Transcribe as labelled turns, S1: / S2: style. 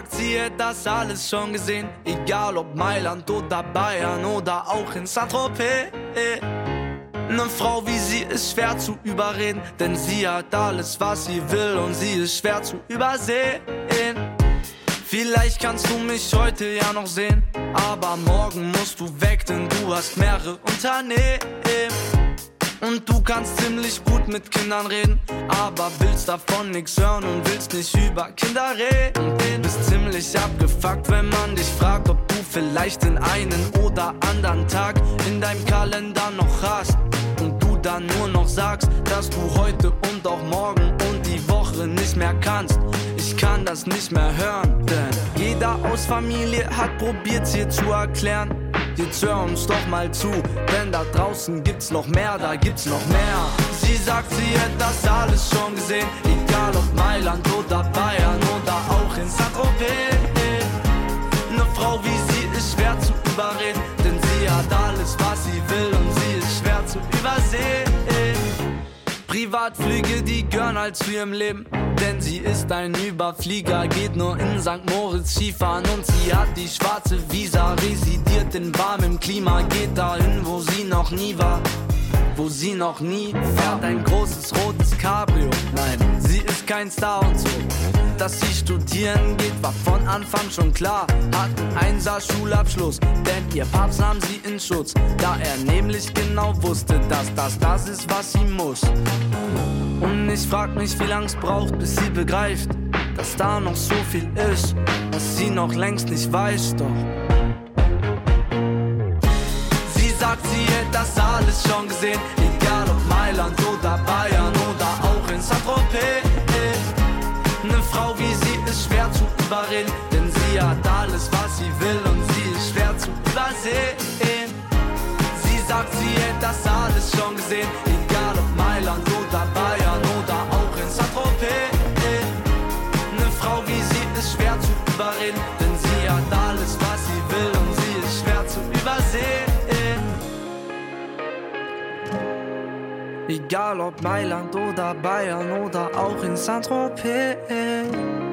S1: sagt, sie hätte das alles schon gesehen. Egal ob Mailand oder Bayern oder auch in Saint-Tropez. Ne Frau wie sie ist schwer zu überreden, denn sie hat alles, was sie will und sie ist schwer zu übersehen. Vielleicht kannst du mich heute ja noch sehen, aber morgen musst du weg, denn du hast mehrere Unternehmen. Und du kannst ziemlich gut mit Kindern reden, aber willst davon nix hören und willst nicht über Kinder reden. Und bist ziemlich abgefuckt, wenn man dich fragt, ob du vielleicht den einen oder anderen Tag in deinem Kalender noch hast. Und du dann nur noch sagst, dass du heute und auch morgen und die Woche nicht mehr kannst. Ich kann das nicht mehr hören, denn jeder aus Familie hat probiert's hier zu erklären. Jetzt hör uns doch mal zu, denn da draußen gibt's noch mehr, da gibt's noch mehr. Sie sagt, sie hätte das alles schon gesehen, egal ob Mailand oder Bayern oder auch in Saint-Tropez. Ne Frau wie sie ist schwer zu überreden, denn sie hat alles, was sie will und sie ist schwer zu übersehen. Privatflüge, die gehören halt zu ihrem Leben, denn sie ist ein Überflieger, geht nur in St. Moritz Skifahren und sie hat die schwarze Visa, residiert in warmem Klima, geht dahin, wo sie noch nie war, wo sie noch nie fährt ein großes rotes Cabrio. Nein, sie ist kein Star und so. Dass sie studieren geht, war von Anfang schon klar. Hat einen 1er-Schulabschluss, denn ihr Papst nahm sie in Schutz, da er nämlich genau wusste, dass das ist, was sie muss. Und ich frag mich, wie lang's braucht, bis sie begreift, dass da noch so viel ist, was sie noch längst nicht weiß, doch sie sagt, sie hätte das alles schon gesehen, egal ob Mailand oder Bayern oder auch in Saint-Tropez. Ne Frau wie sie ist schwer zu überreden, denn sie hat alles, was sie will und sie ist schwer zu übersehen. Sie sagt, sie hätte das alles schon gesehen, egal ob Mailand oder Bayern oder auch in Saint-Tropez. Ne Frau wie sie ist schwer zu überreden, denn sie hat alles, was sie will und sie ist schwer zu übersehen. Egal ob Mailand oder Bayern oder auch in Saint-Tropez.